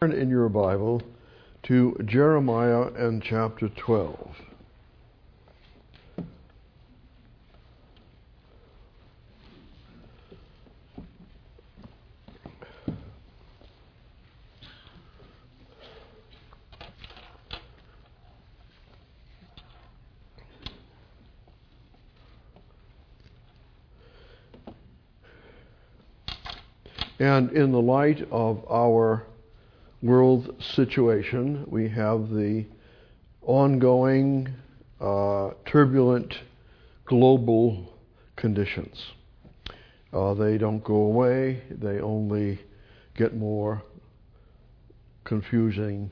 Turn in your Bible to Jeremiah and chapter 12. And in the light of our world situation, we have the ongoing turbulent global conditions. They don't go away, they only get more confusing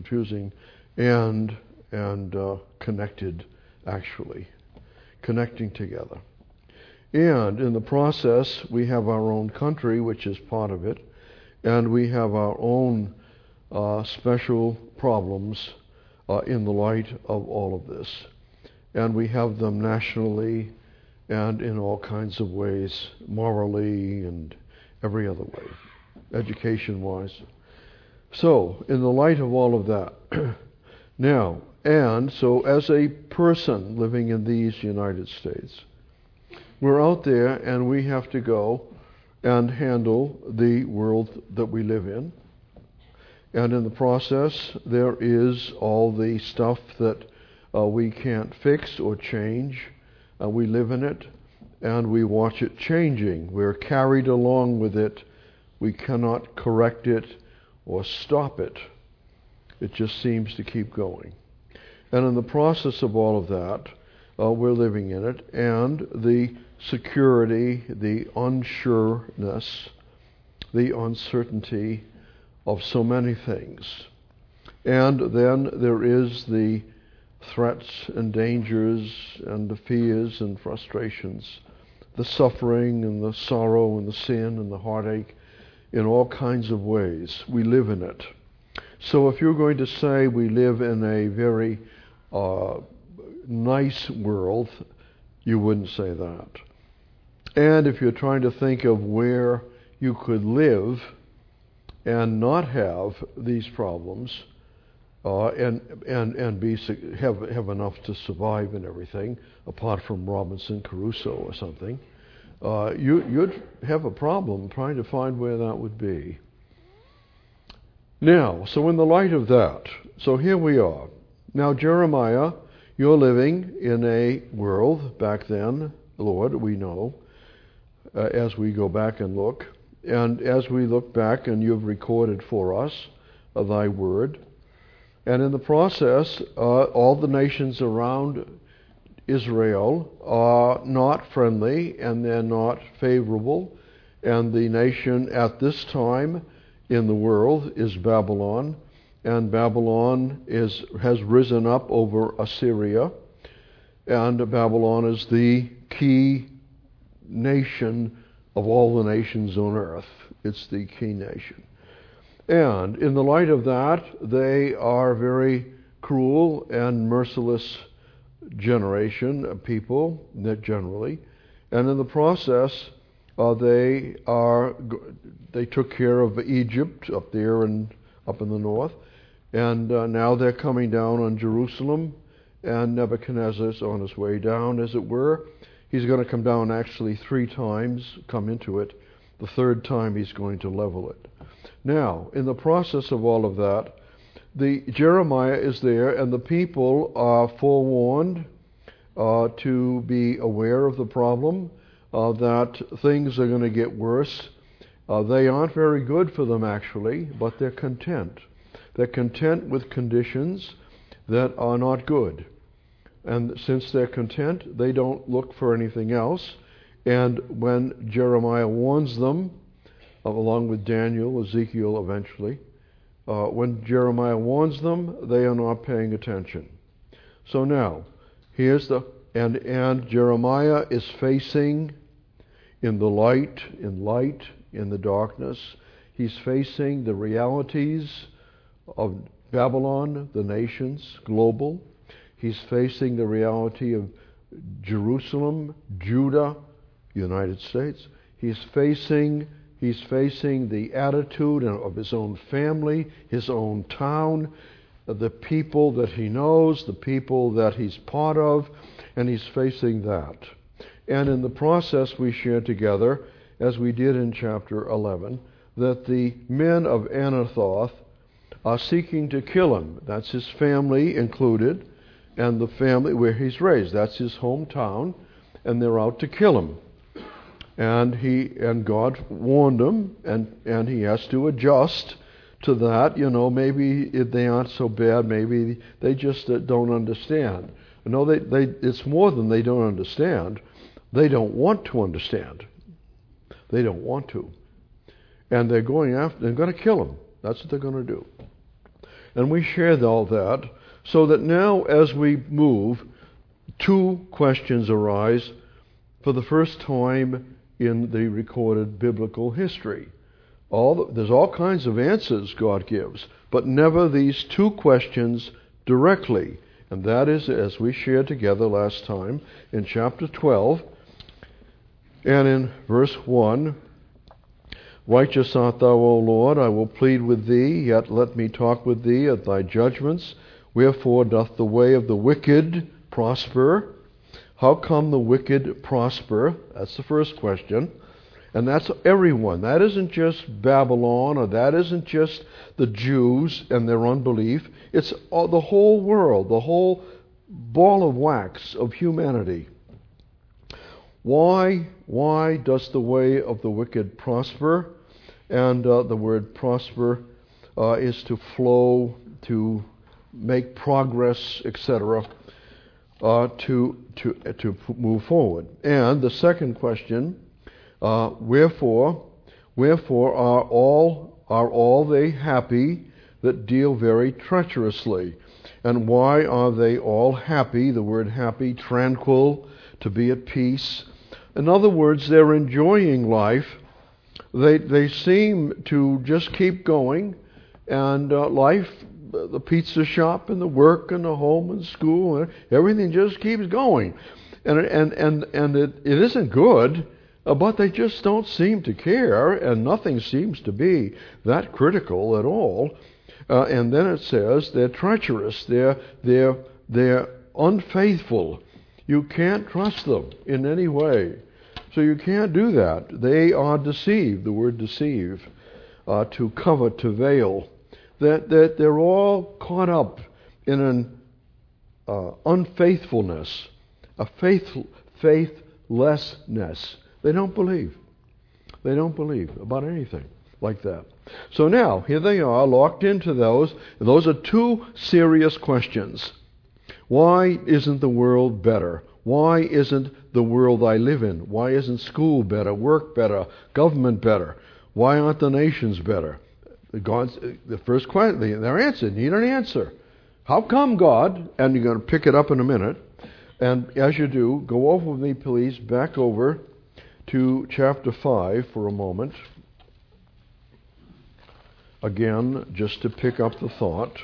and connected, actually, connecting together. And in the process, we have our own country, which is part of it, and we have our own special problems in the light of all of this. And we have them nationally and in all kinds of ways, morally and every other way, education-wise. So, in the light of all of that, now, and so as a person living in these United States, we're out there and we have to go and handle the world that we live in. And in the process, there is all the stuff that we can't fix or change. We live in it and we watch it changing. We're carried along with it. We cannot correct it or stop it. It just seems to keep going. And in the process of all of that, we're living in it, and the security, the unsureness, the uncertainty of so many things. And then there is the threats and dangers and the fears and frustrations, the suffering and the sorrow and the sin and the heartache in all kinds of ways. We live in it. So if you're going to say we live in a very nice world, you wouldn't say that. And if you're trying to think of where you could live and not have these problems, and have enough to survive and everything, apart from Robinson Crusoe or something, you'd have a problem trying to find where that would be. Now, so in the light of that, so here we are. Now, Jeremiah, you're living in a world back then, Lord, we know, as we go back and look. And as we look back, and you've recorded for us thy word. And in the process, all the nations around Israel are not friendly, and they're not favorable. And the nation at this time in the world is Babylon. And Babylon has risen up over Assyria. And Babylon is the key nation of all the nations on earth. It's the key nation. And in the light of that, they are very cruel and merciless generation of people, generally. And in the process, they took care of Egypt up there and up in the north. And now they're coming down on Jerusalem, and Nebuchadnezzar's on his way down, as it were. He's going to come down actually 3 times, come into it. The 3rd time he's going to level it. Now, in the process of all of that, Jeremiah is there, and the people are forewarned to be aware of the problem, that things are going to get worse. They aren't very good for them, actually, but they're content. They're content with conditions that are not good. And since they're content, they don't look for anything else. And when Jeremiah warns them, along with Daniel, Ezekiel eventually, when Jeremiah warns them, they are not paying attention. So now, here's and Jeremiah is facing in the light, in the darkness, he's facing the realities of Babylon, the nations, global. He's facing the reality of Jerusalem, Judah, United States. He's He's facing the attitude of his own family, his own town, the people that he knows, the people that he's part of, and he's facing that. And in the process we share together, as we did in chapter 11, that the men of Anathoth are seeking to kill him. That's his family included, and the family where he's raised. That's his hometown, and they're out to kill him. And God warned him, and he has to adjust to that. Maybe they aren't so bad. Maybe they just don't understand. No, it's more than they don't understand. They don't want to understand. They don't want to. And they're going to kill him. That's what they're going to do. And we shared all that, so that now as we move, two questions arise for the first time in the recorded biblical history. There's all kinds of answers God gives, but never these two questions directly. And that is, as we shared together last time, in chapter 12, and in verse 1, Righteous art thou, O Lord, I will plead with thee, yet let me talk with thee at thy judgments. Wherefore doth the way of the wicked prosper? How come the wicked prosper? That's the first question. And that's everyone. That isn't just Babylon, or that isn't just the Jews and their unbelief. It's the whole world, the whole ball of wax of humanity. Why does the way of the wicked prosper? And the word prosper is to flow, to make progress, etc., to move forward. And the second question, wherefore are all they happy that deal very treacherously? And why are they all happy? The word happy, tranquil, to be at peace. In other words, they're enjoying life. They seem to just keep going, and life, the pizza shop and the work and the home and school, and everything just keeps going. And it isn't good, but they just don't seem to care, and nothing seems to be that critical at all. And then it says they're treacherous, they're unfaithful. You can't trust them in any way. So you can't do that. They are deceived, the word deceive, to cover, to veil. That they're all caught up in an unfaithfulness, a faithlessness. They don't believe. They don't believe about anything like that. So now, here they are, locked into those. Those are two serious questions. Why isn't the world better? Why isn't the world I live in? Why isn't school better, work better, government better? Why aren't the nations better? The first question, their answer, need an answer. How come, God? And you're going to pick it up in a minute. And as you do, go over with me, please, back over to chapter 5 for a moment. Again, just to pick up the thought.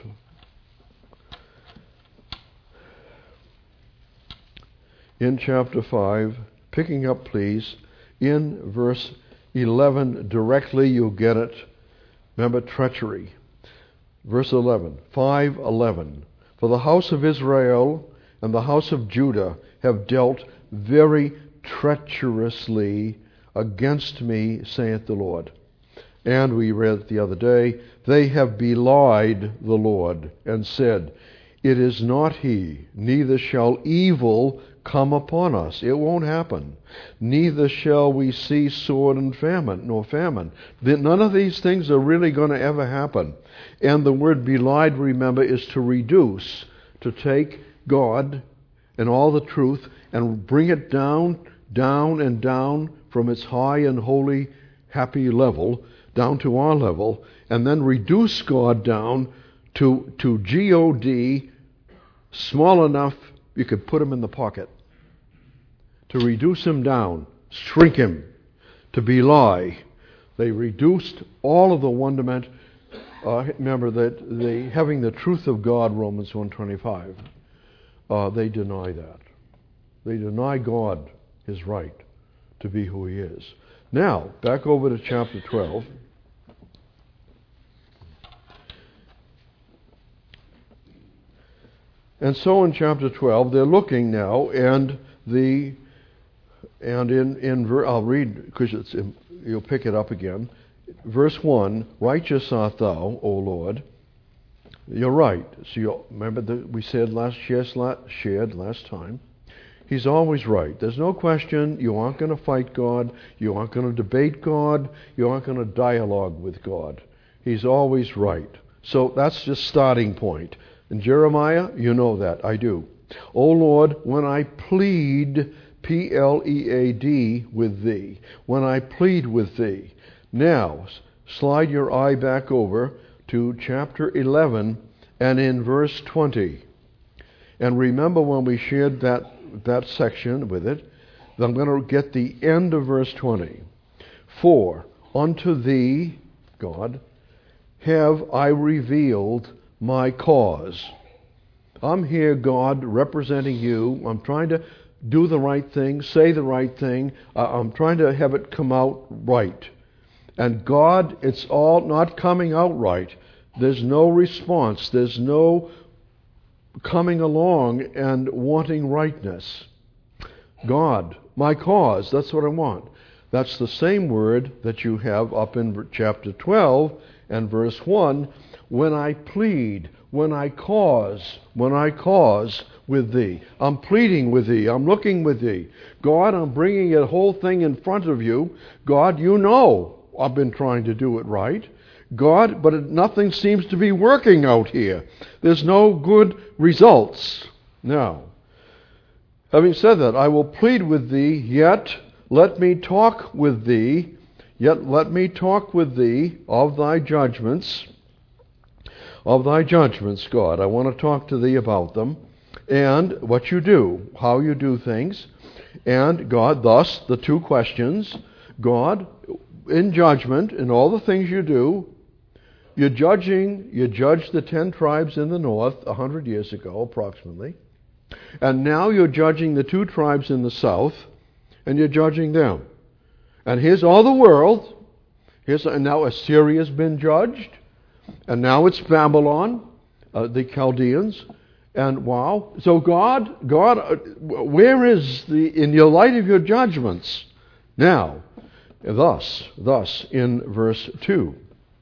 In chapter 5, picking up, please, in verse 11 directly, you'll get it. Remember, treachery. Verse 11, 5:11. For the house of Israel and the house of Judah have dealt very treacherously against me, saith the Lord. And we read the other day, they have belied the Lord and said, it is not he, neither shall evil come upon us. It won't happen. Neither shall we see sword and famine, nor famine. None of these things are really going to ever happen. And the word belied, remember, is to reduce, to take God and all the truth and bring it down and down from its high and holy, happy level, down to our level, and then reduce God down to G-O-D, small enough you could put him in the pocket. To reduce him down, shrink him, to belie. They reduced all of the wonderment. Remember that having the truth of God, Romans 1:25, they deny that. They deny God his right to be who he is. Now, back over to chapter 12. And so in chapter 12, they're looking now, I'll read, because you'll pick it up again. Verse 1, righteous art thou, O Lord. You're right. So you remember that we said shared last time. He's always right. There's no question. You aren't going to fight God. You aren't going to debate God. You aren't going to dialogue with God. He's always right. So that's just starting point. And Jeremiah, you know that. I do. O Lord, when I plead, P-L-E-A-D, with thee. When I plead with thee. Now, slide your eye back over to chapter 11 and in verse 20. And remember when we shared that section with it, I'm going to get the end of verse 20. For unto thee, God, have I revealed my cause. I'm here, God, representing you. I'm trying to do the right thing, say the right thing. I'm trying to have it come out right. And God, it's all not coming out right. There's no response. There's no coming along and wanting rightness. God, my cause, that's what I want. That's the same word that you have up in chapter 12 and verse 1. When I plead, when I cause with thee. I'm pleading with thee. I'm looking with thee. God, I'm bringing the whole thing in front of you. God, you know I've been trying to do it right. God, but nothing seems to be working out here. There's no good results. Now, having said that, I will plead with thee, yet let me talk with thee of thy judgments, God. I want to talk to thee about them, and what you do, how you do things, and God, thus, the two questions. God, in judgment, in all the things you do, you judged the 10 tribes in the north 100 years ago, approximately. And now you're judging the 2 tribes in the south, and you're judging them. And here's all the world. And now Assyria's been judged. And now it's Babylon, the Chaldeans. And wow. So God, where is in your light of your judgments? Now, thus, in verse 2.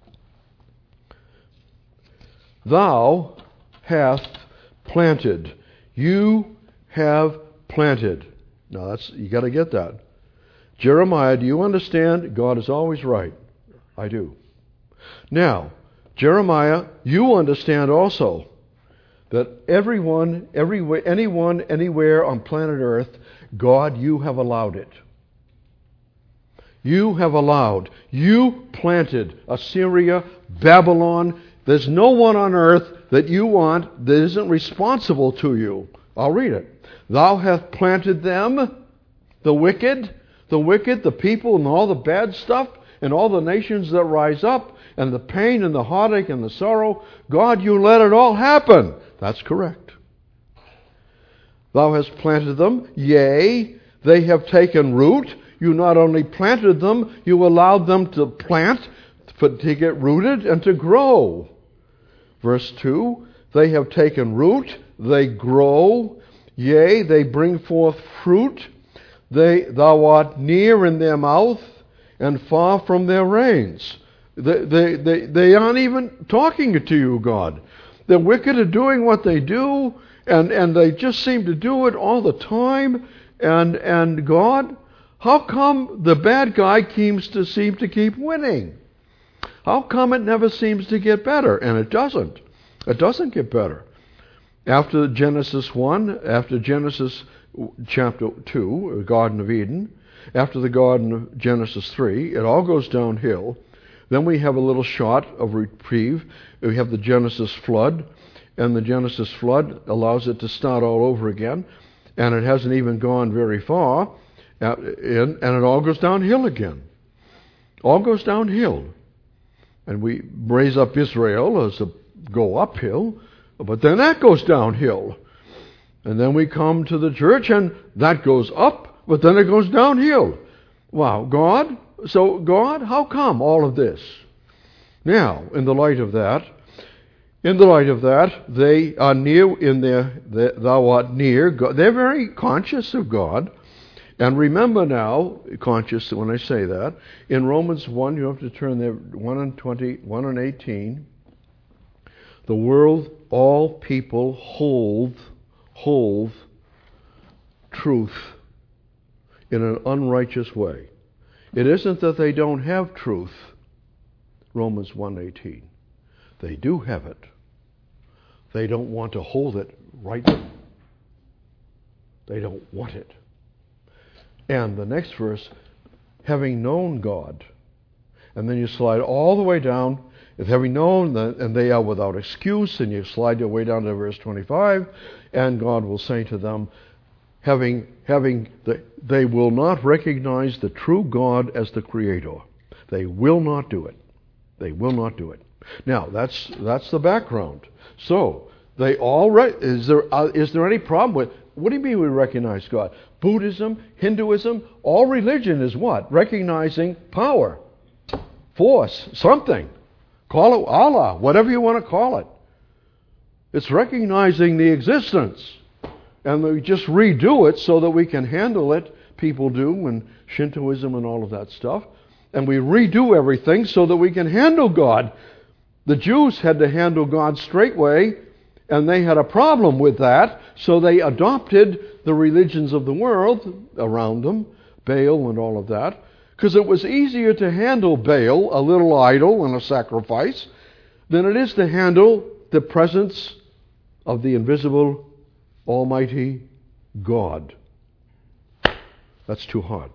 Thou hast planted. You have planted. Now you got to get that. Jeremiah, do you understand? God is always right. I do. Now, Jeremiah, you understand also that anyone, anywhere on planet Earth, God, you have allowed it. You have allowed. You planted Assyria, Babylon. There's no one on earth that you want that isn't responsible to you. I'll read it. Thou hast planted them, the wicked, the people and all the bad stuff, and all the nations that rise up, and the pain and the heartache and the sorrow. God, you let it all happen. That's correct. Thou hast planted them, yea, they have taken root. You not only planted them, you allowed them to plant, to get rooted and to grow. Verse 2, they have taken root, they grow, yea, they bring forth fruit. Thou art near in their mouth and far from their reins. They aren't even talking to you, God. The wicked are doing what they do, and they just seem to do it all the time. And God, how come the bad guy seems to keep winning? How come it never seems to get better? And it doesn't. It doesn't get better. After Genesis 1, after Genesis chapter 2, Garden of Eden, after the Garden of Genesis 3, it all goes downhill. Then we have a little shot of reprieve. We have the Genesis flood, and the Genesis flood allows it to start all over again, and it hasn't even gone very far, and it all goes downhill again. All goes downhill. And we raise up Israel as a go uphill, but then that goes downhill. And then we come to the church, and that goes up, but then it goes downhill. Wow, God, So God, how come all of this? Now, in the light of that, they are near thou art near God. They're very conscious of God. And remember now, conscious when I say that, in Romans 1, you have to turn there, 1 and 18, the world, all people hold truth in an unrighteous way. It isn't that they don't have truth, Romans 1:18. They do have it. They don't want to hold it rightly. They don't want it. And the next verse, having known God. And then you slide all the way down, having known that, and they are without excuse, and you slide your way down to verse 25, and God will say to them, they will not recognize the true God as the Creator. They will not do it. They will not do it. Now, that's the background. So, they all is there any problem with, what do you mean we recognize God? Buddhism, Hinduism, all religion is what? Recognizing power, force, something. Call it Allah, whatever you want to call it. It's recognizing the existence. And we just redo it so that we can handle it. People do, and Shintoism and all of that stuff. And we redo everything so that we can handle God. The Jews had to handle God straightway, and they had a problem with that, so they adopted the religions of the world around them, Baal and all of that, because it was easier to handle Baal, a little idol and a sacrifice, than it is to handle the presence of the invisible, almighty God. That's too hard.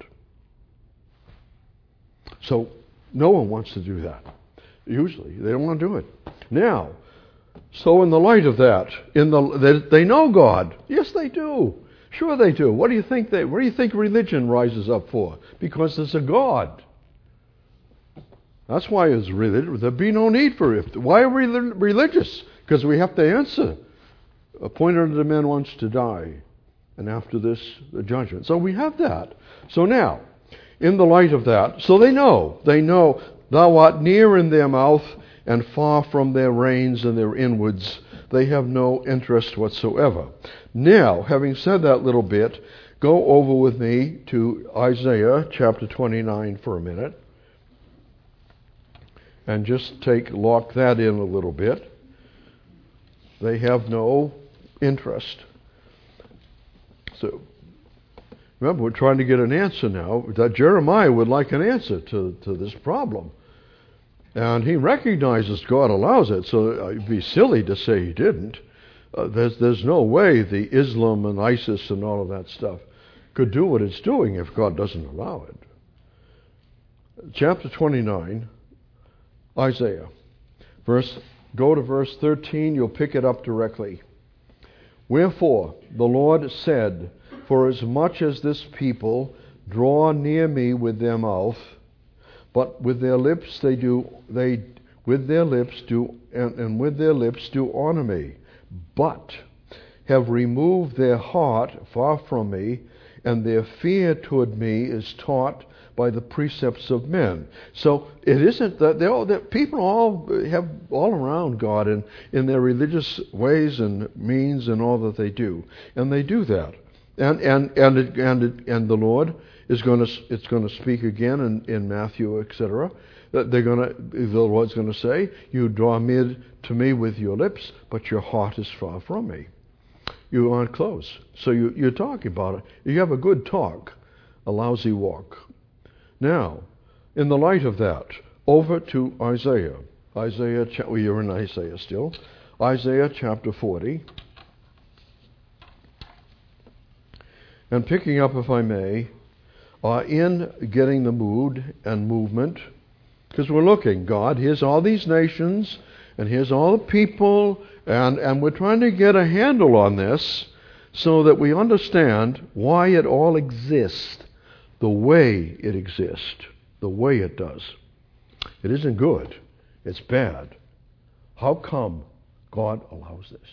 So no one wants to do that. Usually, they don't want to do it. Now, so in the light of that, they know God. Yes, they do. Sure, they do. What do you think religion rises up for? Because there's a God. That's why it's religion. There'd be no need for it. Why are we religious? Because we have to answer. Appointed unto men once to die, and after this, the judgment. So we have that. So now, in the light of that, so they know, thou art near in their mouth and far from their reins and their inwards. They have no interest whatsoever. Now, having said that little bit, go over with me to Isaiah chapter 29 for a minute. And just lock that in a little bit. They have no interest. So, remember, we're trying to get an answer now. That Jeremiah would like an answer to this problem. And he recognizes God allows it, so it'd be silly to say he didn't. There's no way the Islam and ISIS and all of that stuff could do what it's doing if God doesn't allow it. Chapter 29, Isaiah. Go to verse 13, you'll pick it up directly. Wherefore, the Lord said, for as much as this people draw near me with their mouth, but with their lips with their lips do honor me, but have removed their heart far from me, and their fear toward me is taught by the precepts of men. So it isn't that people all have all around God in their religious ways and means and all that they do, and they do that, and the Lord is going to speak again in Matthew, etc. The Lord's going to say, you draw near to me with your lips, but your heart is far from me. You aren't close. So you're talking about it. You have a good talk, a lousy walk. Now, in the light of that, over to Isaiah. You're in Isaiah still. Isaiah chapter 40. And picking up, if I may, in getting the mood and movement, because we're looking, God, here's all these nations, and here's all the people, and we're trying to get a handle on this so that we understand why it all exists the way it exists, the way it does. It isn't good. It's bad. How come God allows this?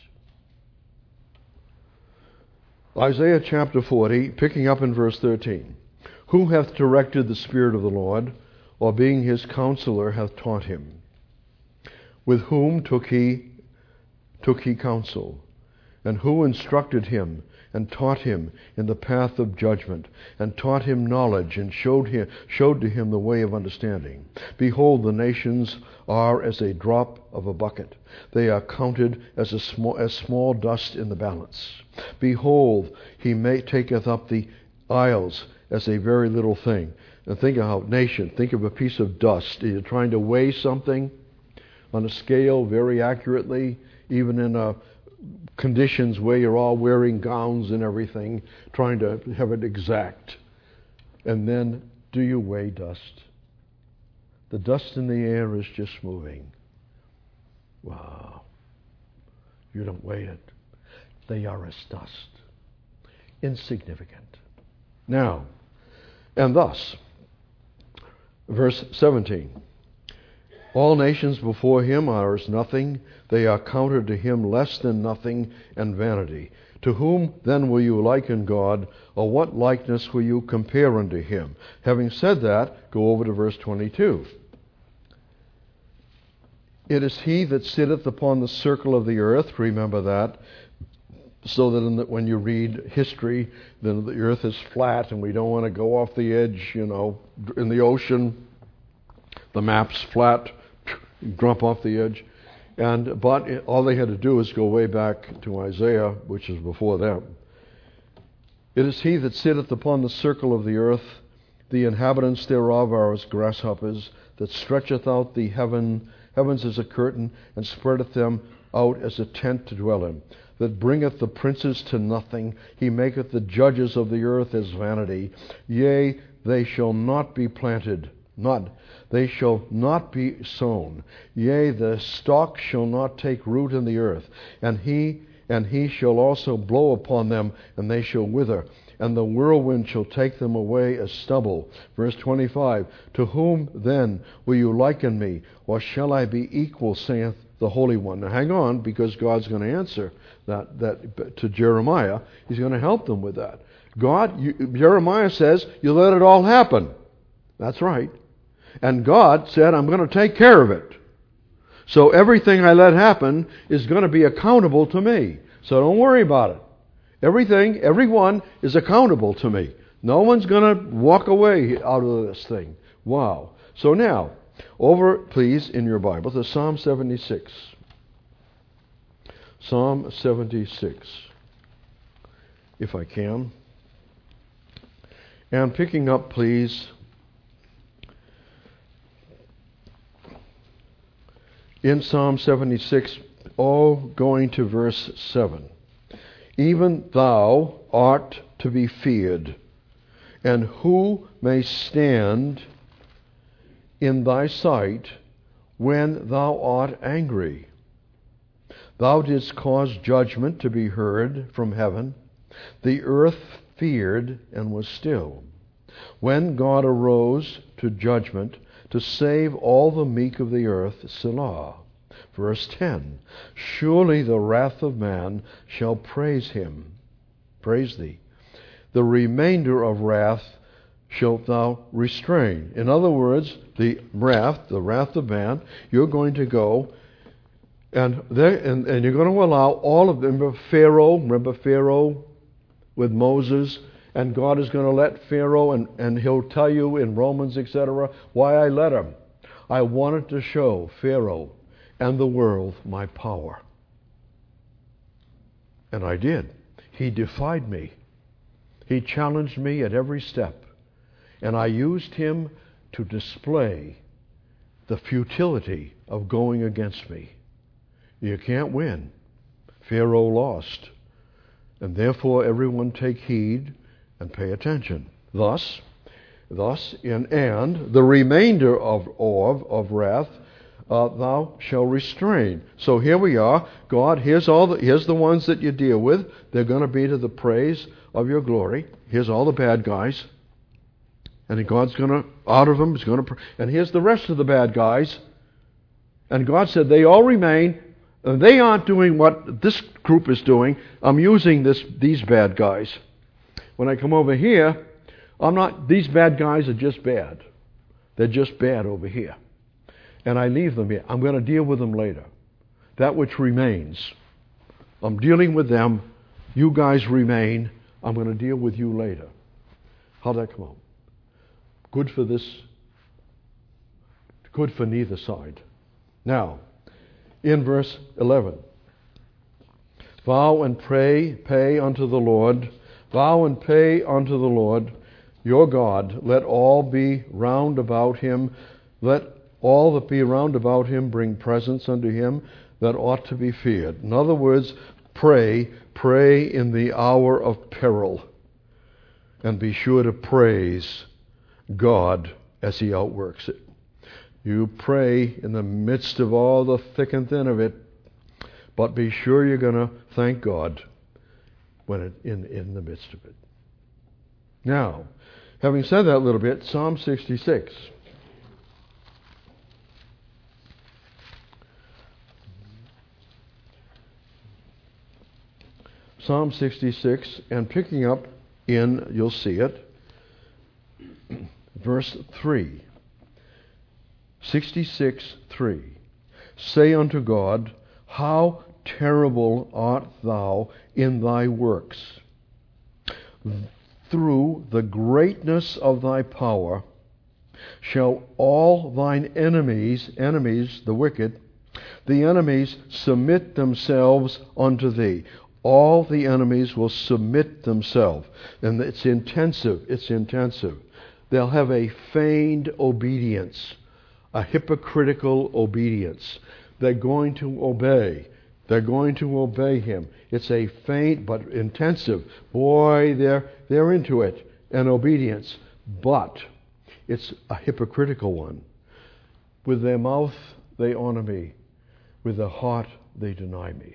Isaiah chapter 40, picking up in verse 13. Who hath directed the Spirit of the Lord? or being his counselor, hath taught him. With whom took he counsel? And who instructed him, and taught him in the path of judgment, and taught him knowledge, and showed to him the way of understanding? Behold, the nations are as a drop of a bucket. They are counted as small dust in the balance. Behold, he taketh up the isles as a very little thing. And think of think of a piece of dust. You're trying to weigh something on a scale very accurately, even in conditions where you're all wearing gowns and everything, trying to have it exact. And then, do you weigh dust? The dust in the air is just moving. Wow. You don't weigh it. They are as dust. Insignificant. Now, and thus, verse 17, all nations before him are as nothing. They are counted to him less than nothing and vanity. To whom then will you liken God, or what likeness will you compare unto him? Having said that, go over to verse 22. It is he that sitteth upon the circle of the earth, remember that, so that when you read history, then the earth is flat and we don't want to go off the edge, in the ocean. The map's flat, drop off the edge. But all they had to do is go way back to Isaiah, which is before them. It is he that sitteth upon the circle of the earth, the inhabitants thereof are as grasshoppers, that stretcheth out the heavens as a curtain, and spreadeth them out as a tent to dwell in, that bringeth the princes to nothing. He maketh the judges of the earth as vanity. Yea, they shall not be planted, they shall not be sown. Yea, the stalk shall not take root in the earth. And he shall also blow upon them, and they shall wither. And the whirlwind shall take them away as stubble. Verse 25, to whom then will you liken me? Or shall I be equal, saith the Holy One? Now hang on, because God's going to answer that to Jeremiah. He's going to help them with that. Jeremiah says, you let it all happen. That's right. And God said, I'm going to take care of it. So everything I let happen is going to be accountable to me. So don't worry about it. Everyone is accountable to me. No one's going to walk away out of this thing. Wow. So now, over, please, in your Bible, to Psalm 76. Psalm 76, if I can. And picking up, please, in Psalm 76, all going to verse 7. Even thou art to be feared, and who may stand in thy sight when thou art angry? Thou didst cause judgment to be heard from heaven. The earth feared and was still. When God arose to judgment, to save all the meek of the earth, Selah. Verse 10, surely the wrath of man shall praise him. Praise thee. The remainder of wrath shalt thou restrain. In other words, the wrath of man, you're going to go and you're going to allow all of them. Remember Pharaoh with Moses? And God is going to let Pharaoh, and he'll tell you in Romans, etc., why I let him. I wanted to show Pharaoh and the world my power. And I did. He defied me. He challenged me at every step. And I used him to display the futility of going against me. You can't win. Pharaoh lost. And therefore everyone take heed and pay attention. Thus, and the remainder of wrath thou shalt restrain. So here we are. God, here's the ones that you deal with. They're going to be to the praise of your glory. Here's all the bad guys. And God's going to, out of them, is going to, and here's the rest of the bad guys. And God said, they all remain. And they aren't doing what this group is doing. I'm using these bad guys. When I come over here, these bad guys are just bad. They're just bad over here. And I leave them here. I'm going to deal with them later. That which remains. I'm dealing with them. You guys remain. I'm going to deal with you later. How'd that come out? Good for this. Good for neither side. Now, in verse 11. Vow and pay unto the Lord. Vow and pay unto the Lord your God. Let all be round about him. Let all that be round about him bring presents unto him that ought to be feared. In other words, pray in the hour of peril. And be sure to praise God as he outworks it. You pray in the midst of all the thick and thin of it, but be sure you're going to thank God when in the midst of it. Now, having said that a little bit, Psalm 66. Psalm 66, and picking up you'll see it, verse 3. 66:3. Say unto God, how terrible art thou in thy works. Through the greatness of thy power shall all thine enemies, the wicked, the enemies submit themselves unto thee. All the enemies will submit themselves. And it's intensive. They'll have a feigned obedience, a hypocritical obedience. They're going to obey. They're going to obey him. It's a faint but intensive. Boy, they're into it, an obedience. But it's a hypocritical one. With their mouth they honor me. With their heart they deny me.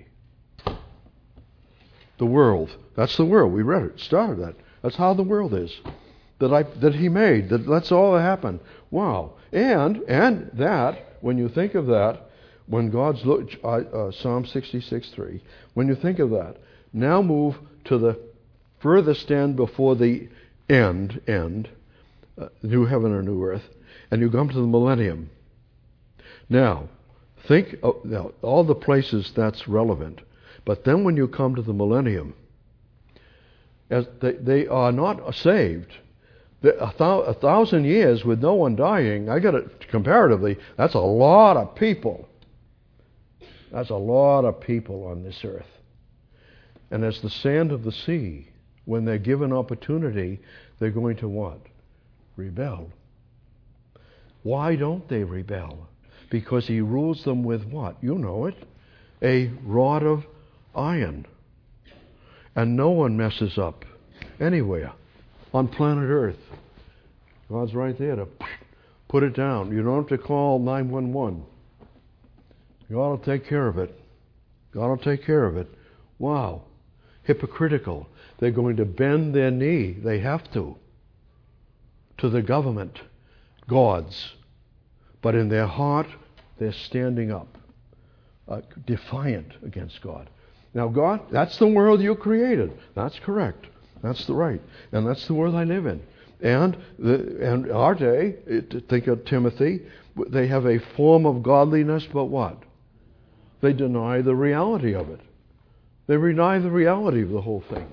The world. That's the world. We read it. Started that. That's how the world is. That he made. That's all that happened. Wow. And that, when you think of that, when God's Psalm 66:3, when you think of that, now move to the furthest end before the end, new heaven or new earth, and you come to the millennium. Now, think of all the places that's relevant. But then when you come to the millennium, as they are not saved. 1,000 years with no one dying, I got it comparatively, that's a lot of people. That's a lot of people on this earth. And as the sand of the sea, when they're given opportunity, they're going to what? Rebel. Why don't they rebel? Because he rules them with what? You know it. A rod of iron. And no one messes up anywhere on planet Earth. God's right there to put it down. You don't have to call 911. God will take care of it. God will take care of it. Wow. Hypocritical. They're going to bend their knee. They have to the government, gods. But in their heart, they're standing up, defiant against God. Now, God, that's the world you created. That's correct. That's the right. And that's the world I live in. And our day, think of Timothy, they have a form of godliness, but what? They deny the reality of it. They deny the reality of the whole thing.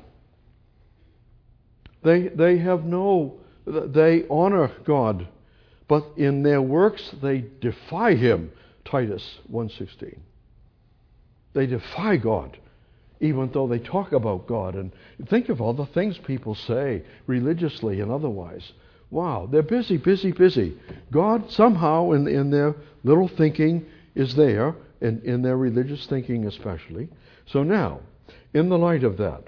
They honor God, but in their works they defy Him. Titus 1:16. They defy God, even though they talk about God. And think of all the things people say, religiously and otherwise. Wow, they're busy. God somehow in their little thinking is there, in their religious thinking especially. So now, in the light of that,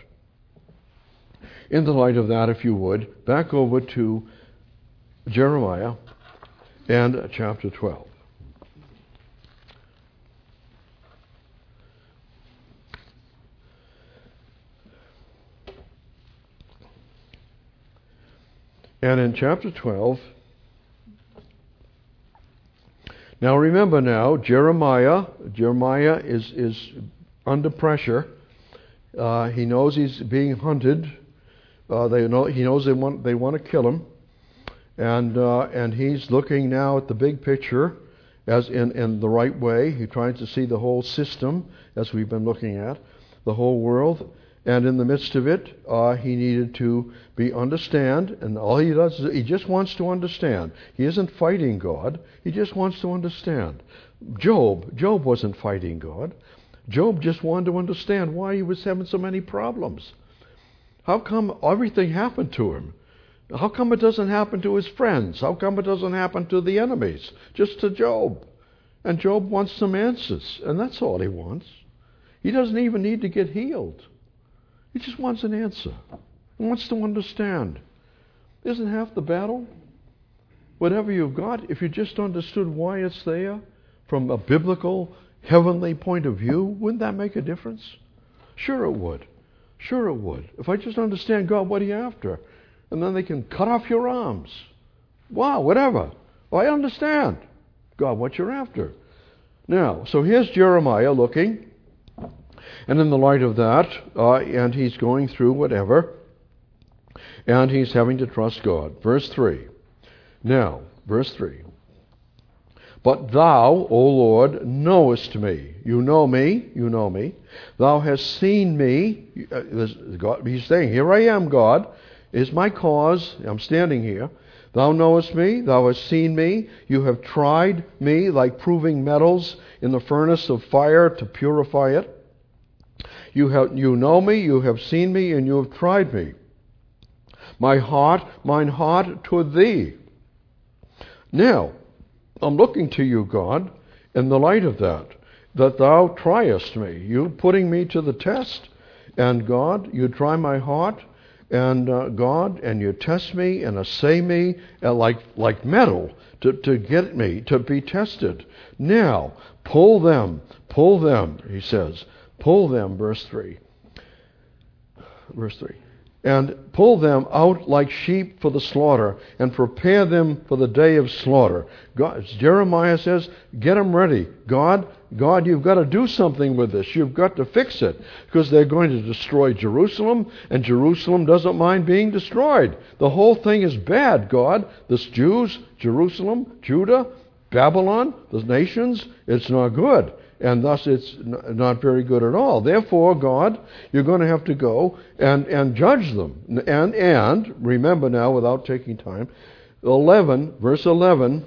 if you would, back over to Jeremiah and chapter 12. And in chapter 12, now remember Jeremiah is under pressure. He knows he's being hunted. He knows they want to kill him. And he's looking now at the big picture as in the right way. He tries to see the whole system as we've been looking at, the whole world. And in the midst of it, he needed to understand. And all he does is he just wants to understand. He isn't fighting God. He just wants to understand. Job wasn't fighting God. Job just wanted to understand why he was having so many problems. How come everything happened to him? How come it doesn't happen to his friends? How come it doesn't happen to the enemies? Just to Job. And Job wants some answers, and that's all he wants. He doesn't even need to get healed. He just wants an answer. He wants to understand. Isn't half the battle? Whatever you've got, if you just understood why it's there from a biblical, heavenly point of view, wouldn't that make a difference? Sure it would. Sure it would. If I just understand, God, what are you after? And then they can cut off your arms. Wow, whatever. Well, I understand. God, what you're after. Now, so here's Jeremiah looking. And in the light of that, and he's going through whatever, and he's having to trust God. Verse 3. Now, verse 3. But thou, O Lord, knowest me. You know me. You know me. Thou hast seen me. He's saying, here I am, God. Is my cause. I'm standing here. Thou knowest me. Thou hast seen me. You have tried me like proving metals in the furnace of fire to purify it. You know me. You have seen me, and you have tried me. Mine heart toward thee. Now, I'm looking to you, God, in the light of that thou triest me. You putting me to the test, and God, you try my heart. And God, and you test me and assay me like metal to get me to be tested. Now, pull them, he says. Pull them, verse 3. Verse 3. And pull them out like sheep for the slaughter, and prepare them for the day of slaughter. God, Jeremiah says, get them ready. God, you've got to do something with this. You've got to fix it, because they're going to destroy Jerusalem, and Jerusalem doesn't mind being destroyed. The whole thing is bad, God. The Jews, Jerusalem, Judah, Babylon, the nations, it's not good. And thus it's not very good at all. Therefore, God, you're going to have to go and judge them. And remember now, without taking time, 11, verse 11,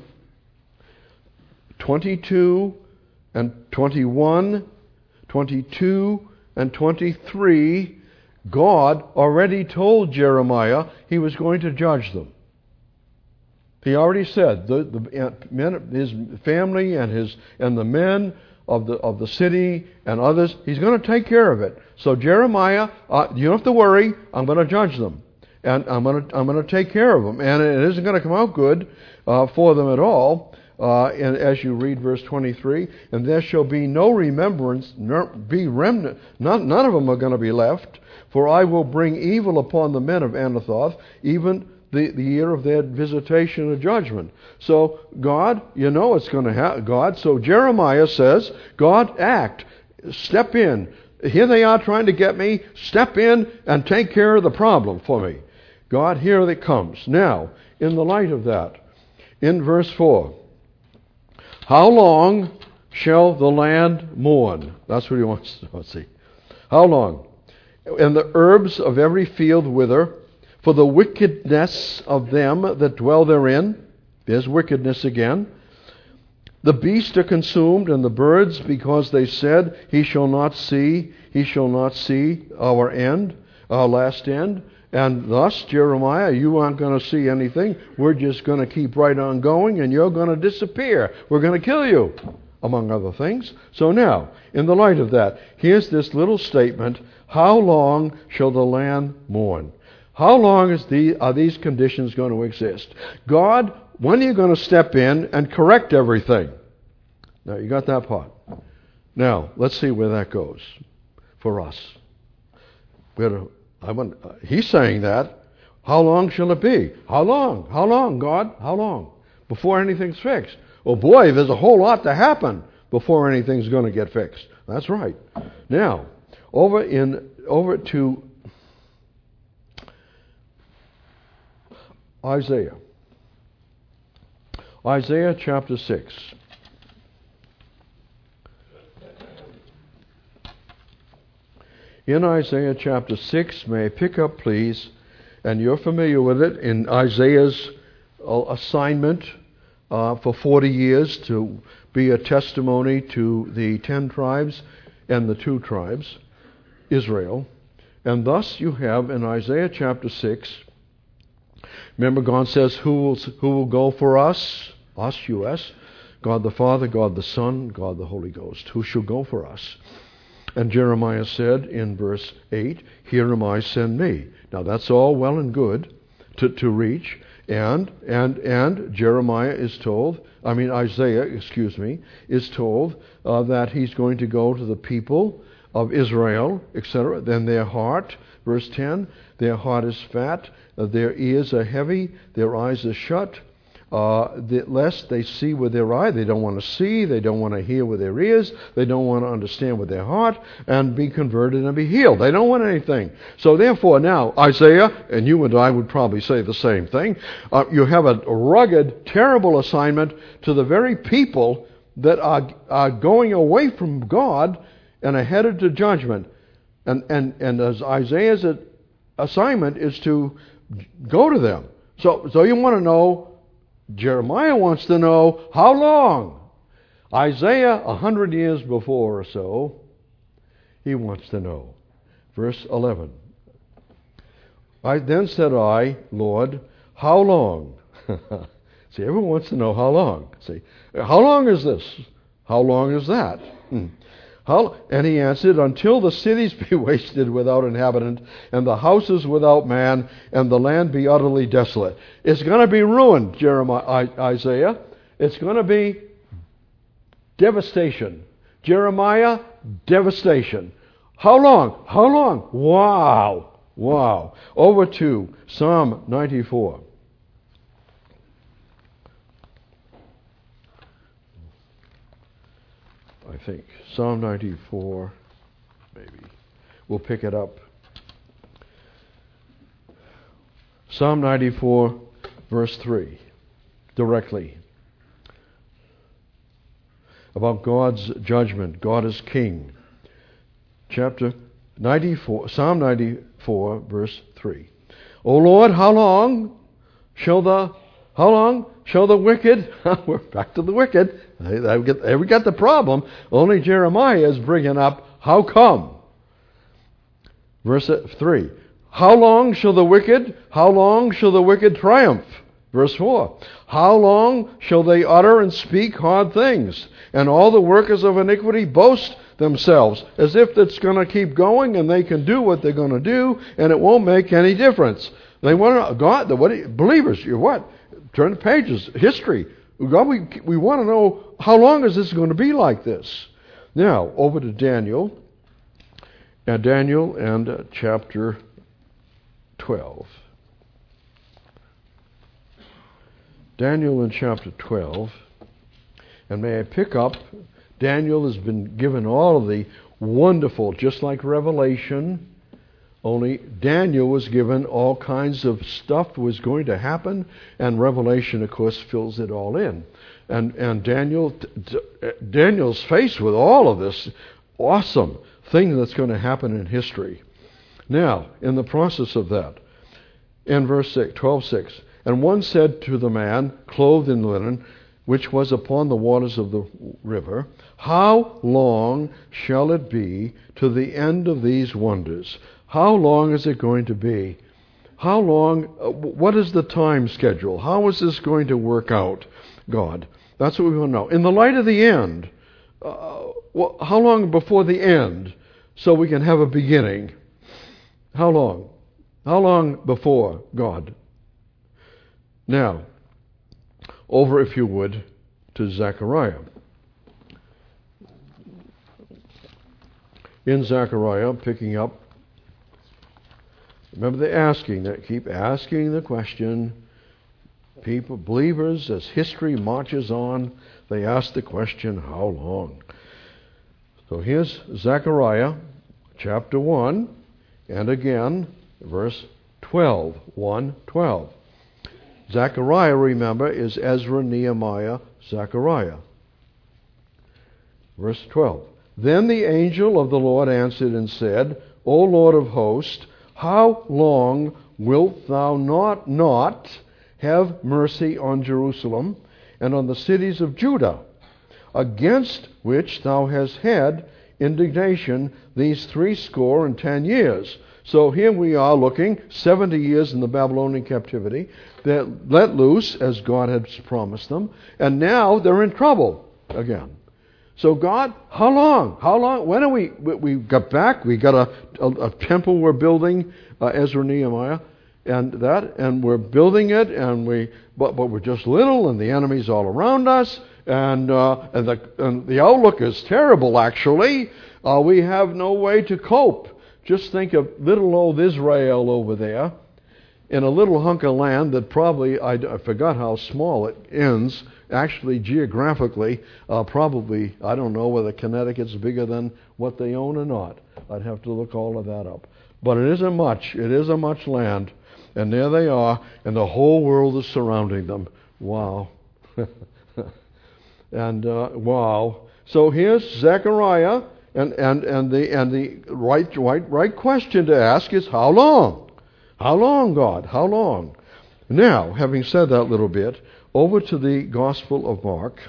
22 and 21, 22 and 23, God already told Jeremiah he was going to judge them. He already said the men, his family and the men of the city and others, he's going to take care of it. So Jeremiah, you don't have to worry. I'm going to judge them, and I'm going to take care of them, and it isn't going to come out good for them at all. And as you read verse 23, and there shall be no remembrance, be remnant. None of them are going to be left. For I will bring evil upon the men of Anathoth, even the year of their visitation of judgment. So God, you know it's going to happen. God, so Jeremiah says, God, act, step in. Here they are trying to get me. Step in and take care of the problem for me. God, here it comes. Now, in the light of that, in verse 4, how long shall the land mourn? That's what he wants to see. How long? And the herbs of every field wither, for the wickedness of them that dwell therein. There's wickedness again. The beasts are consumed, and the birds, because they said, he shall not see our end, our last end. And thus, Jeremiah, you aren't going to see anything. We're just going to keep right on going, and you're going to disappear. We're going to kill you, among other things. So now, in the light of that, here's this little statement, how long shall the land mourn? How long are these conditions going to exist? God, when are you going to step in and correct everything? Now, you got that part. Now, let's see where that goes for us. He's saying that. How long shall it be? How long? How long, God? How long? Before anything's fixed. Oh boy, there's a whole lot to happen before anything's going to get fixed. That's right. Now, over to Isaiah. Isaiah chapter 6. In Isaiah chapter 6, may I pick up, please, and you're familiar with it, in Isaiah's assignment for 40 years to be a testimony to the 10 tribes and the 2 tribes, Israel. And thus you have in Isaiah chapter 6, remember God says, who will go for us? Us, U.S. God the Father, God the Son, God the Holy Ghost. Who shall go for us? And Jeremiah said in verse 8, here am I, send me. Now that's all well and good to reach. And Jeremiah is told, Isaiah, is told that he's going to go to the people of Israel, etc. Then their heart, verse 10, their heart is fat, their ears are heavy, their eyes are shut, lest they see with their eye. They don't want to see, they don't want to hear with their ears, they don't want to understand with their heart, and be converted and be healed. They don't want anything. So therefore now, Isaiah, and you and I would probably say the same thing, you have a rugged, terrible assignment to the very people that are going away from God and are headed to judgment. And as Isaiah's assignment is to go to them. So you want to know, Jeremiah wants to know, how long? Isaiah, 100 years before or so, he wants to know. Verse 11. Then said I, Lord, how long? See, everyone wants to know how long. See, how long is this? How long is that? And he answered, until the cities be wasted without inhabitant, and the houses without man, and the land be utterly desolate. It's going to be ruined, Isaiah. It's going to be devastation. Jeremiah, devastation. How long? How long? Wow. Wow. Over to Psalm 94. I think. Psalm 94, maybe. We'll pick it up. Psalm 94, verse 3, directly. About God's judgment. God is king. Chapter 94, Psalm 94, verse 3. O Lord, how long shall the wicked, we're back to the wicked, we got the problem. Only Jeremiah is bringing up, how come? Verse 3. How long shall the wicked triumph? Verse 4. How long shall they utter and speak hard things? And all the workers of iniquity boast themselves, as if it's going to keep going and they can do what they're going to do and it won't make any difference. They want to, God, believers, you're what? Turn the pages, history. God, we want to know, how long is this going to be like this? Now, over to Daniel. Daniel and chapter 12. Daniel in chapter 12. And may I pick up, Daniel has been given all of the wonderful, just like Revelation, only Daniel was given all kinds of stuff was going to happen, and Revelation, of course, fills it all in. And Daniel's faced with all of this awesome thing that's going to happen in history. Now, in the process of that, in verse 6, 12:6, and one said to the man clothed in linen, which was upon the waters of the river, how long shall it be to the end of these wonders? How long is it going to be? How long, what is the time schedule? How is this going to work out, God? That's what we want to know. In the light of the end, how long before the end so we can have a beginning? How long? How long before, God? Now, over, if you would, to Zechariah. In Zechariah, picking up, remember they keep asking the question. People, believers, as history marches on, they ask the question, how long? So here's Zechariah, chapter 1, and again, verse 12, 1:12. Zechariah, remember, is Ezra, Nehemiah, Zechariah. Verse 12. Then the angel of the Lord answered and said, O Lord of hosts, how long wilt thou not have mercy on Jerusalem and on the cities of Judah, against which thou hast had indignation these 70 years? So here we are looking, 70 years in the Babylonian captivity. They're let loose, as God had promised them, and now they're in trouble again. So God, how long? How long? When are we got back? We got a temple we're building, Ezra, Nehemiah, and we're building it, but we're just little, and the enemy's all around us, and the outlook is terrible. Actually, we have no way to cope. Just think of little old Israel over there, in a little hunk of land that probably, I forgot how small it ends. Actually, geographically, probably, I don't know whether Connecticut's bigger than what they own or not. I'd have to look all of that up. But it isn't much. It isn't much land. And there they are, and the whole world is surrounding them. Wow. And wow. So here's Zechariah, and the right question to ask is, how long? How long, God? How long? Now, having said that little bit, over to the Gospel of Mark.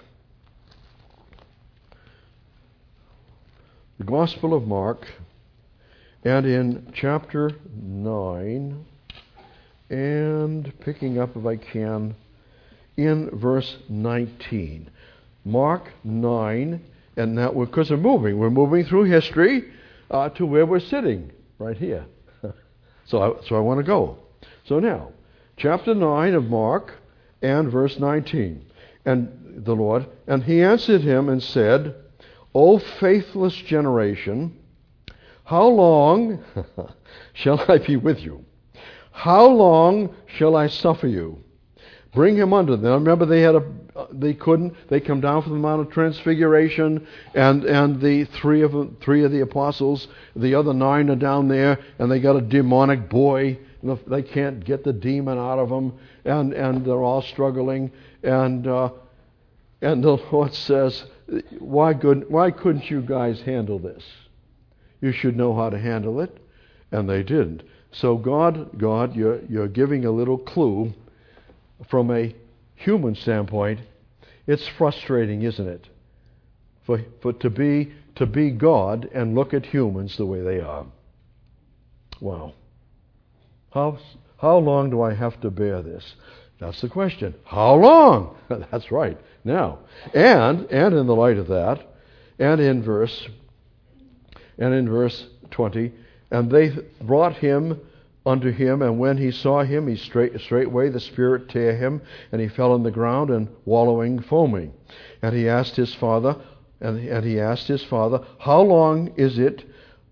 The Gospel of Mark, and in chapter 9, and picking up, if I can, in verse 19. Mark 9, and now, because we're moving through history to where we're sitting, right here. So I want to go. So now, chapter 9 of Mark, and verse 19. And the Lord, and he answered him and said, O faithless generation, how long shall I be with you? How long shall I suffer you? Bring him unto them. Now remember, they come down from the Mount of Transfiguration, and the three of the apostles, the other 9 are down there, and they got a demonic boy. They can't get the demon out of them, and they're all struggling. And the Lord says, why couldn't you guys handle this? You should know how to handle it. And they didn't. So God, you're giving a little clue from a human standpoint. It's frustrating, isn't it? For to be God and look at humans the way they are. Wow. How long do I have to bear this? That's the question. How long? That's right. Now, and in the light of that, and in verse 20, and they brought him unto him, and when he saw him, he straightway the spirit tear him, and he fell on the ground and wallowing, foaming. And he asked his father, how long is it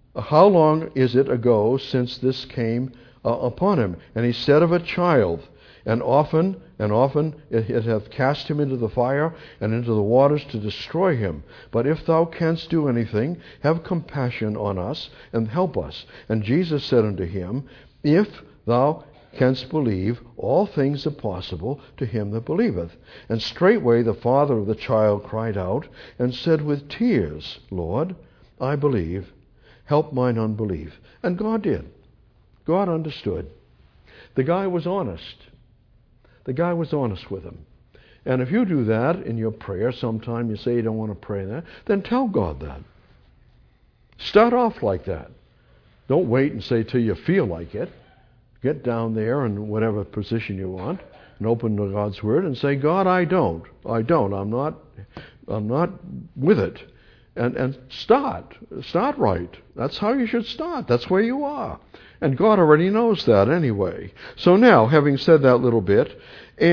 ago since this came upon him? And he said, of a child, and often it hath cast him into the fire and into the waters to destroy him. But if thou canst do anything, have compassion on us and help us. And Jesus said unto him, if thou canst believe, all things are possible to him that believeth. And straightway the father of the child cried out and said with tears, Lord, I believe, help mine unbelief. And God did. God understood. The guy was honest. The guy was honest with him. And if you do that in your prayer, sometime you say you don't want to pray that, then tell God that. Start off like that. Don't wait and say till you feel like it. Get down there in whatever position you want and open to God's Word and say, God, I don't. I'm not with it. And start right. That's how you should start. That's where you are. And God already knows that anyway. So now, having said that little bit,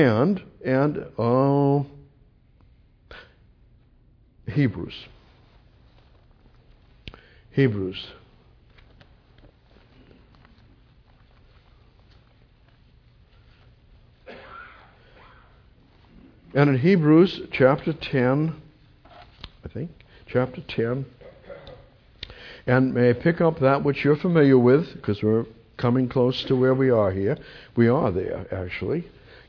Hebrews. And in Hebrews chapter 10, chapter 10, and may I pick up that which you're familiar with, because we're coming close to where we are here. We are there, actually.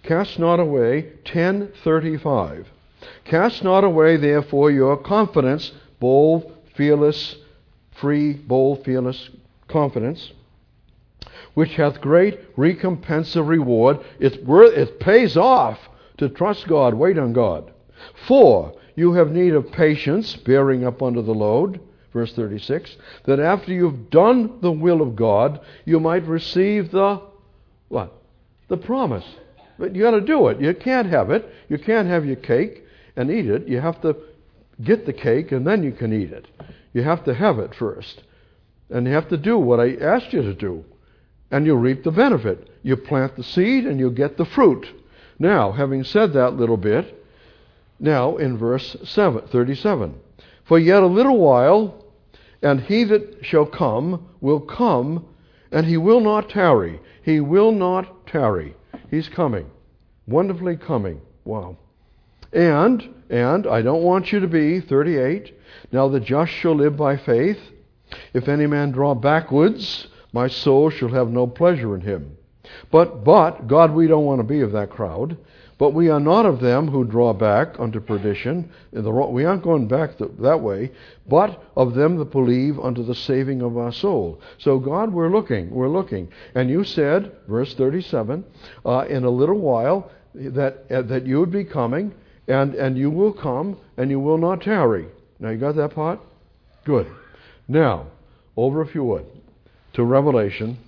Cast not away, 10:35. Cast not away, therefore, your confidence, bold, fearless, free, bold, fearless confidence, which hath great recompense of reward. It pays off to trust God, wait on God. For you have need of patience, bearing up under the load, verse 36, that after you've done the will of God, you might receive the, what? The promise. But you got to do it. You can't have it. You can't have your cake and eat it. You have to get the cake and then you can eat it. You have to have it first. And you have to do what I asked you to do. And you reap the benefit. You plant the seed and you get the fruit. Now, having said that little bit, now in verse 37. For yet a little while, and he that shall come will come, and he will not tarry. He will not tarry. He's coming. Wonderfully coming. Wow. And I don't want you to be, 38, now the just shall live by faith. If any man draw backwards, my soul shall have no pleasure in him. But, God, we don't want to be of that crowd. But we are not of them who draw back unto perdition. We aren't going back that way. But of them that believe unto the saving of our soul. So God, we're looking. And you said, verse 37, in a little while that you would be coming, and you will come, and you will not tarry. Now you got that part? Good. Now, over if you would, to Revelation.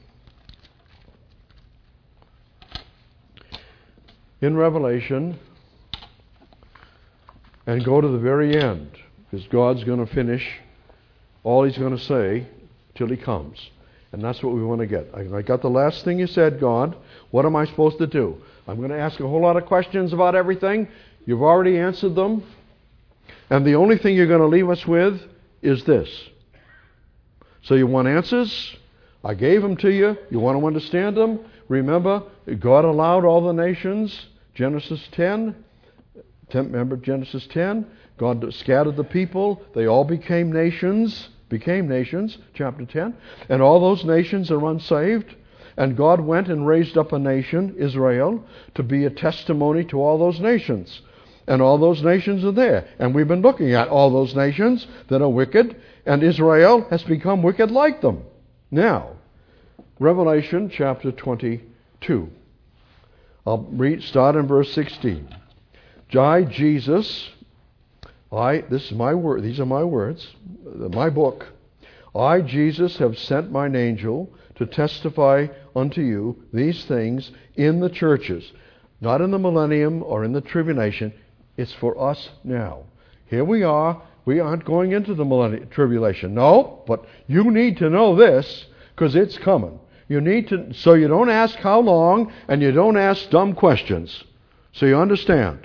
In Revelation, and go to the very end, because God's going to finish all He's going to say till He comes. And that's what we want to get. I got the last thing you said, God. What am I supposed to do? I'm going to ask a whole lot of questions about everything. You've already answered them. And the only thing you're going to leave us with is this. So you want answers? I gave them to you. You want to understand them? Remember, God allowed all the nations. Genesis 10. Remember Genesis 10? God scattered the people. They all became nations. Chapter 10. And all those nations are unsaved. And God went and raised up a nation, Israel, to be a testimony to all those nations. And all those nations are there. And we've been looking at all those nations that are wicked. And Israel has become wicked like them. Now, Revelation chapter 22. I'll start in verse 16. Jesus, this is my word, these are my words, my book. I, Jesus, have sent mine angel to testify unto you these things in the churches. Not in the millennium or in the tribulation. It's for us now. Here we are. We aren't going into the tribulation. No, but you need to know this because it's coming. You need to, so you don't ask how long and you don't ask dumb questions. So you understand.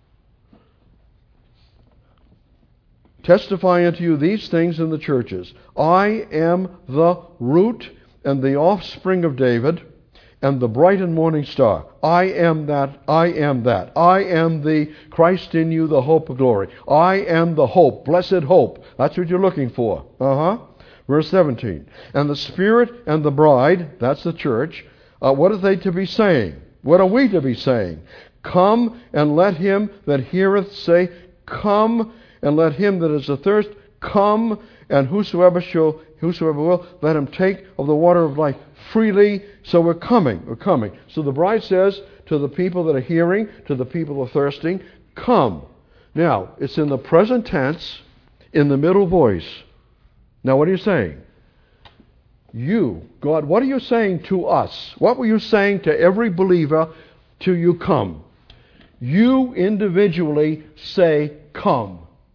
Testify unto you these things in the churches. I am the root and the offspring of David and the bright and morning star. I am that. I am that. I am the Christ in you, the hope of glory. I am the hope, blessed hope. That's what you're looking for. Verse 17. And the Spirit and the bride, that's the church, what are they to be saying? What are we to be saying? Come and let him that heareth say, come, and let him that is athirst come, and whosoever will, let him take of the water of life freely. So we're coming. So the bride says to the people that are hearing, to the people who are thirsting, come. Now, it's in the present tense, in the middle voice. Now, what are you saying? You, God, what are you saying to us? What were you saying to every believer till you come? You individually say, come.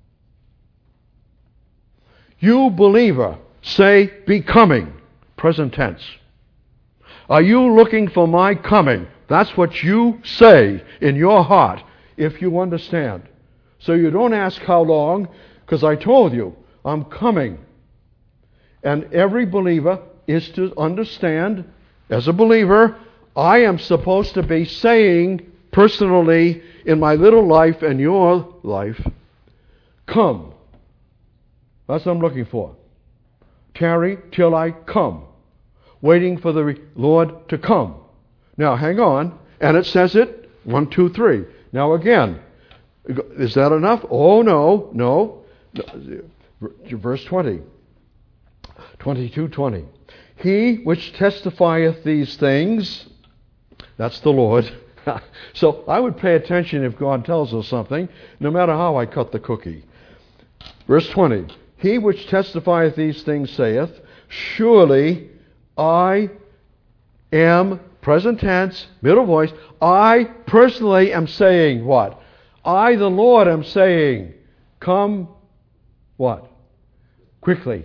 You, believer, say, be coming. Present tense. Are you looking for my coming? That's what you say in your heart, if you understand. So you don't ask how long, because I told you, I'm coming. And every believer is to understand, as a believer, I am supposed to be saying personally in my little life and your life, come. That's what I'm looking for. Tarry till I come. Waiting for the Lord to come. Now, hang on. And it says it 1, 2, 3. Now again, is that enough? Oh, no. Verse 20. 22:20. He which testifieth these things, that's the Lord. So I would pay attention if God tells us something, no matter how I cut the cookie. Verse 20. He which testifieth these things saith, surely I am, present tense, middle voice, I personally am saying what? I, the Lord, am saying, come, what? Quickly.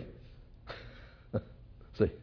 See?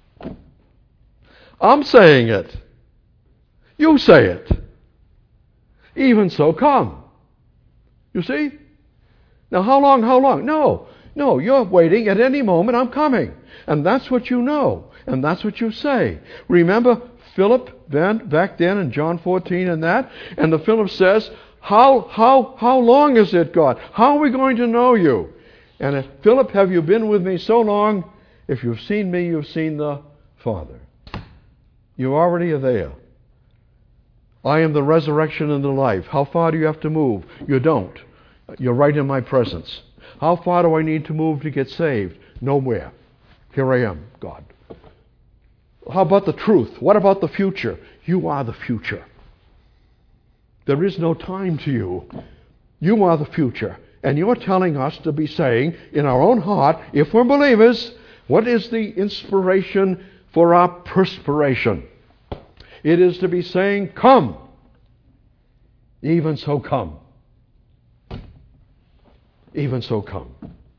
I'm saying it. You say it. Even so, come. You see? Now, how long? No, you're waiting. At any moment, I'm coming. And that's what you know. And that's what you say. Remember Philip back then in John 14 and that? And the Philip says, how long is it, God? How are we going to know you? And if, Philip, have you been with me so long? If you've seen me, you've seen the Father. You already are there. I am the resurrection and the life. How far do you have to move? You don't. You're right in my presence. How far do I need to move to get saved? Nowhere. Here I am, God. How about the truth? What about the future? You are the future. There is no time to you. You are the future. And you're telling us to be saying in our own heart, if we're believers, what is the inspiration for our perspiration? It is to be saying, come. Even so, come. Even so, come.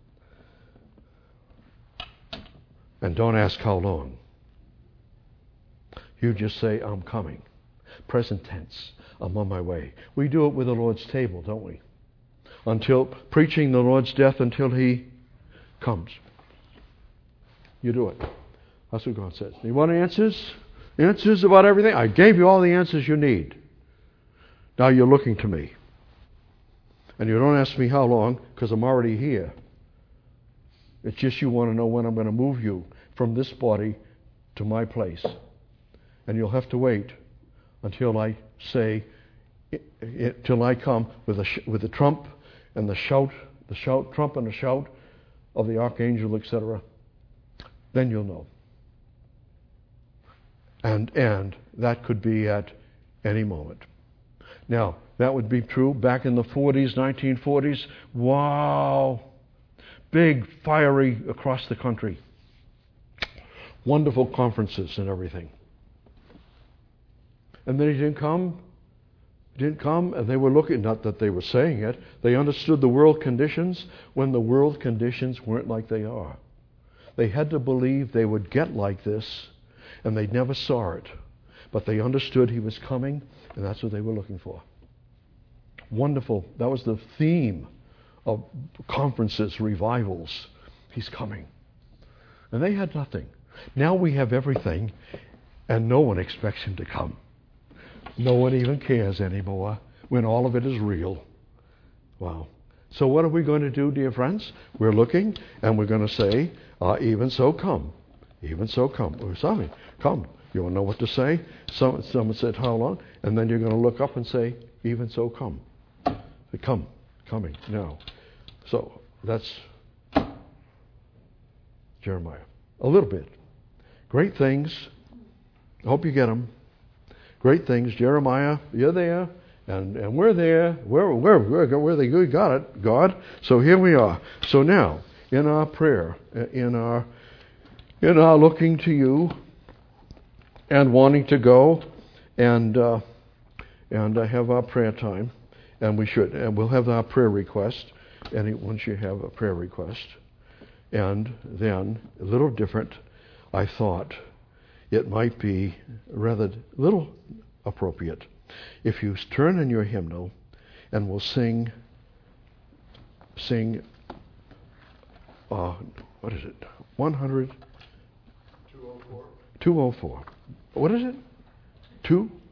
And don't ask how long. You just say, I'm coming. Present tense. I'm on my way. We do it with the Lord's table, don't we? Until preaching the Lord's death until He comes. You do it. That's what God says. You want answers? Answers about everything? I gave you all the answers you need. Now you're looking to me. And you don't ask me how long, because I'm already here. It's just you want to know when I'm going to move you from this body to my place. And you'll have to wait until I say, till I come with the trump and the shout, trump and the shout of the archangel, etc. Then you'll know. And that could be at any moment. Now, that would be true back in the 40s, 1940s. Wow! Big, fiery across the country. Wonderful conferences and everything. And then He didn't come, and they were looking, not that they were saying it, they understood the world conditions when the world conditions weren't like they are. They had to believe they would get like this, and they never saw it. But they understood He was coming, and that's what they were looking for. Wonderful. That was the theme of conferences, revivals. He's coming. And they had nothing. Now we have everything, and no one expects Him to come. No one even cares anymore when all of it is real. Wow. So what are we going to do, dear friends? We're looking, and we're going to say, even so come. Even so come. Oh, sorry, come. You want to know what to say? Someone said, how long? And then you're going to look up and say, even so come. Come. Coming now. So that's Jeremiah. A little bit. Great things. I hope you get them. Great things. Jeremiah, you're there. And we're there. Where they got it, God. So here we are. So now, in our prayer, in our looking to you and wanting to go and have our prayer time, and we'll have our prayer request. And once you have a prayer request, and then a little different, I thought it might be rather little appropriate if you turn in your hymnal and we'll sing. What is it? 100. 204. 204. What is it? 2?